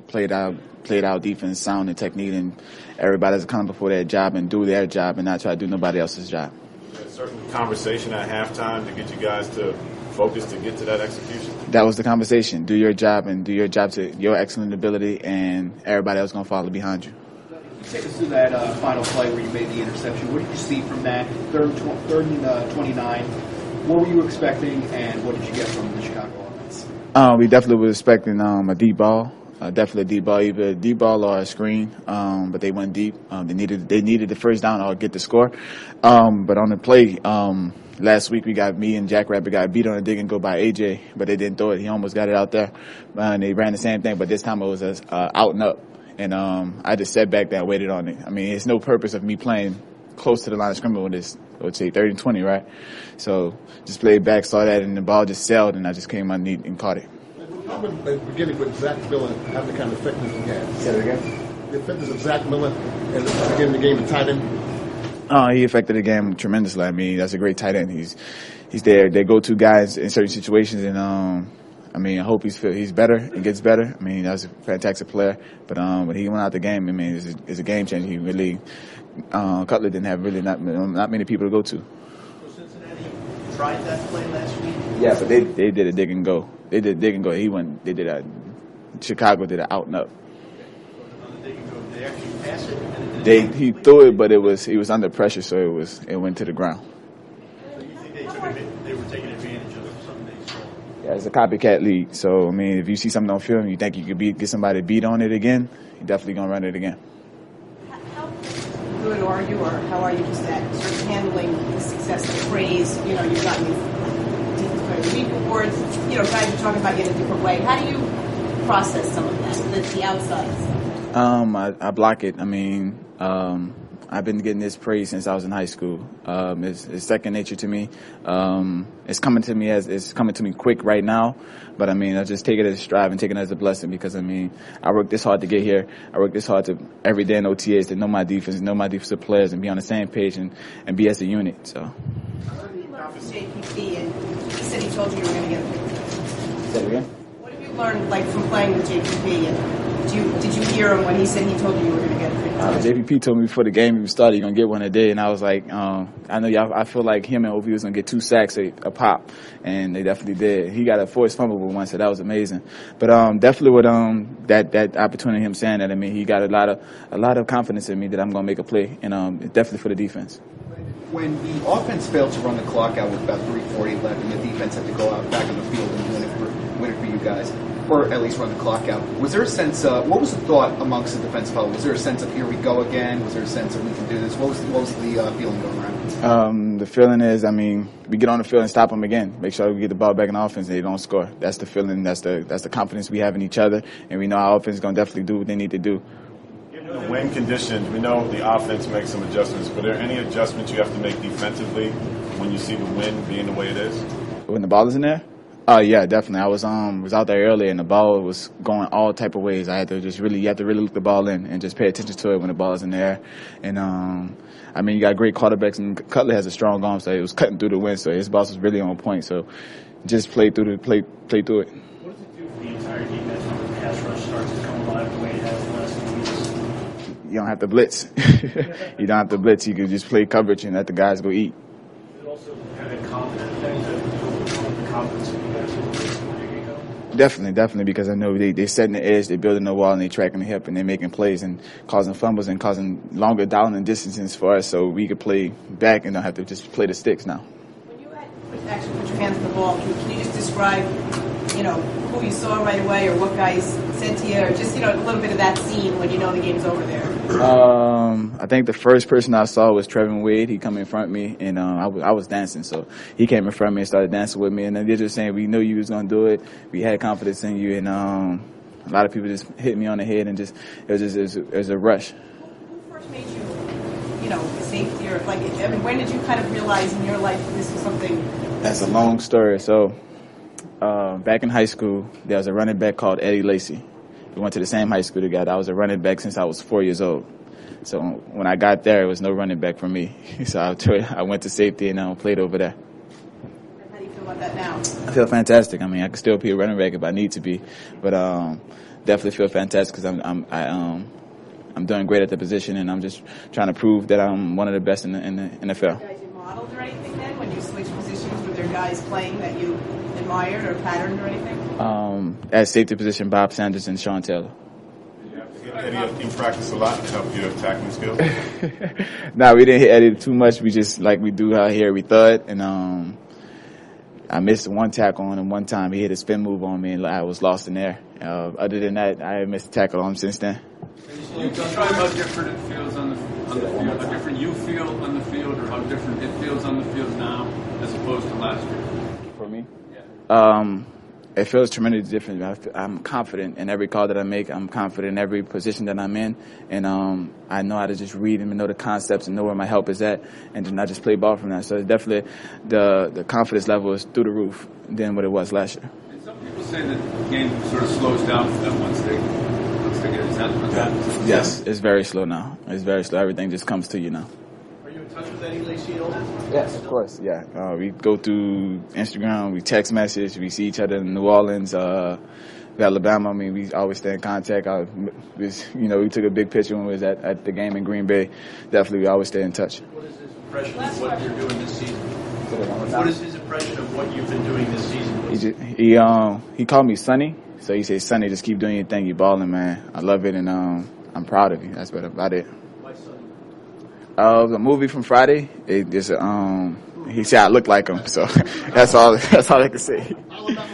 played our defense sound and technique, and everybody's accountable for their job and do their job and not try to do nobody else's job. A certain conversation at halftime to get you guys to focus to get to that execution? That was the conversation. Do your job and do your job to your excellent ability, and everybody else going to follow behind you. Take us through that final play where you made the interception. What did you see from that? Third and 29. What were you expecting, and what did you get from the Chicago offense? We definitely were expecting a deep ball. Definitely a deep ball, either a deep ball or a screen, but they went deep. They needed the first down or get the score. But on the play, last week me and Jack Rabbit got beat on a dig and go by AJ, but they didn't throw it. He almost got it out there, and they ran the same thing, but this time it was out and up. And I just sat back there and waited on it. I mean, it's no purpose of me playing close to the line of scrimmage when it's, I would say, 30 and 20, right? So just played back, saw that, and the ball just sailed, and I just came underneath and caught it. How about the beginning with Zach Miller having the kind of fitness he had? Say that again? The fitness of Zach Miller and beginning the game at tight end? He affected the game tremendously. I mean, that's a great tight end. He's their go-to guys in certain situations, and I mean, I hope he's better and gets better. I mean, that's a fantastic player. But when he went out the game, I mean, it's a game changer. He really, Cutler didn't have really not many people to go to. So Cincinnati tried that play last week? Yeah, but they did a dig and go. They did dig and go. Chicago did an out and up. Another dig and go. Did they actually pass it? He threw it, but he was under pressure, so it went to the ground. So you think they were taking advantage of something they saw? Yeah, it's a copycat league. So I mean, if you see something on film, you think you could get somebody beat on it again, you're definitely gonna run it again. How good are you, or how are you just at sort of handling the success and praise? You know, you've gotten these Defense Player of the Week awards. You know, guys are talking about you in a different way. How do you process some of that, the outside stuff? I block it. I mean, I've been getting this praise since I was in high school. It's second nature to me. It's coming to me quick right now, but I mean, I just take it as a strive and take it as a blessing because I mean, I worked this hard to get here. I worked this hard to every day in OTAs to know my defense, know my defensive players, and be on the same page and be as a unit. So. What have you learned from JPP? And he said he told you were going to get a pick. Say it again. What have you learned, like, from playing with JPP? And did you hear him when he said he told you were going to get a pick? JPP told me before the game even started, you're going to get one a day. And I was like, I know y'all, I feel like him and OV was going to get 2 sacks a pop. And they definitely did. He got a forced fumble with one, so that was amazing. But definitely with that opportunity, him saying that, I mean, he got a lot of confidence in me that I'm going to make a play. And definitely for the defense. When the offense failed to run the clock out with about 3:40 left and the defense had to go out back on the field and win it for you guys, or at least run the clock out, was there a sense, what was the thought amongst the defensive huddle? Was there a sense of here we go again? Was there a sense of we can do this? What was the feeling going around? The feeling is, I mean, we get on the field and stop them again. Make sure we get the ball back in the offense and they don't score. That's the feeling. That's the confidence we have in each other, and we know our offense is going to definitely do what they need to do. The win conditions, we know the offense makes some adjustments, but are there any adjustments you have to make defensively when you see the win being the way it is? When the ball is in there? Oh yeah, definitely. I was out there earlier and the ball was going all type of ways. You have to really look the ball in and just pay attention to it when the ball is in there. And I mean, you got great quarterbacks, and Cutler has a strong arm, so it was cutting through the wind. So his boss was really on point. So just play through it. What does it do for the entire defense when the pass rush starts to come alive the way it has the last few weeks? You don't have to blitz. You don't have to blitz. You can just play coverage and let the guys go eat. It also have a confident thing to overcome the confidence of you guys when you go? Definitely, because I know they're setting the edge, they're building the wall, and they're tracking the hip, and they're making plays and causing fumbles and causing longer down and distances for us, so we could play back and don't have to just play the sticks now. When you actually put your hands on the ball, can you just describe, who you saw right away, or what guys said to you, or just, a little bit of that scene when you know the game's over there? I think the first person I saw was Trevin Wade. He come in front of me, and I was dancing, so he came in front of me and started dancing with me, and then they're just saying, we knew you was going to do it. We had confidence in you, and a lot of people just hit me on the head, and it was a rush. Who first made you, safety, or when did you kind of realize in your life this was something? That's a long story. So back in high school, there was a running back called Eddie Lacy. We went to the same high school together. I was a running back since I was 4 years old. So when I got there, it was no running back for me. So I went to safety and played over there. How do you feel about that now? I feel fantastic. I mean, I can still be a running back if I need to be, but definitely feel fantastic because I'm doing great at the position, and I'm just trying to prove that I'm one of the best in the NFL. Guys you modeled or anything then when you switched positions? Were there guys playing that you admired or patterned or anything? At safety position, Bob Sanders and Sean Taylor. Eddie in practice a lot to help your attacking skills? Nah, we didn't hit Eddie too much. We just, like we do out here, we thud. And I missed one tackle on him one time. He hit a spin move on me, and I was lost in there. Other than that, I haven't missed a tackle on him since then. You talk about how different it feels on the field, how different you feel on the field, or how different it feels on the field now as opposed to last year? For me? Yeah. It feels tremendously different. I'm confident in every call that I make. I'm confident in every position that I'm in. And I know how to just read them and know the concepts and know where my help is at and not just play ball from that. So it's definitely the confidence level is through the roof than what it was last year. And some people say that the game sort of slows down for them once they get a sense of that. Yes, it's very slow now. It's very slow. Everything just comes to you now. Are you in touch with Eddie Lacy at all? Yes, of course. Yeah, we go through Instagram, we text message, we see each other in New Orleans, Alabama. I mean, we always stay in contact. We took a big picture when we was at the game in Green Bay. Definitely, we always stay in touch. What is his impression of what you're doing this season? What is his impression of what you've been doing this season? He called me Sonny, so he said, "Sonny, just keep doing your thing. You're balling, man. I love it, and I'm proud of you." That's about it. Why Sonny? The movie from Friday. He said I look like him, so that's all I can say.